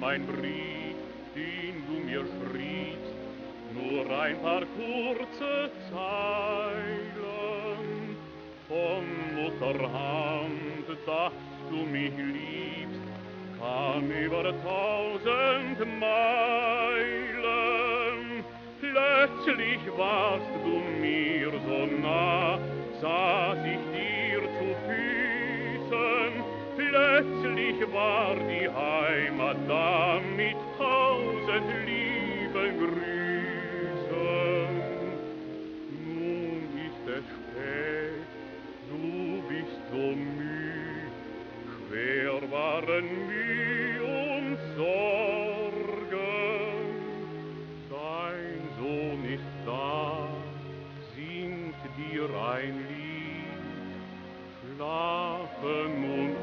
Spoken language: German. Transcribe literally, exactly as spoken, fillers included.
kam ein Brief, den du mir schriebst, nur ein paar kurze Zeilen. Von Mutterhand, dass du mich liebst, kam über tausend Meilen. Plötzlich warst du mir so nah, saß ich dir zu Füßen. Plötzlich war die Heimat da mit tausend lieben Grüßen. Nun ist es spät, du bist so müd, schwer waren Mühe und Sorgen. Dein Sohn ist da, singt dir ein Lied, schlafe nun